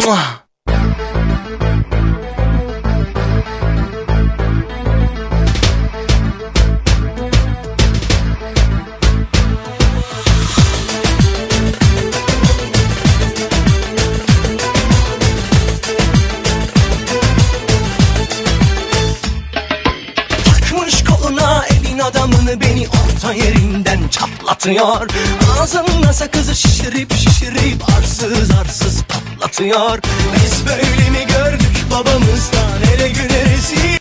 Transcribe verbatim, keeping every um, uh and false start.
Mua. Adamını beni orta yerinden çatlatıyor. Ağzında sakızı şişirip şişirip arsız arsız patlatıyor. Biz böyle mi gördük babamızdan, hele güneriz.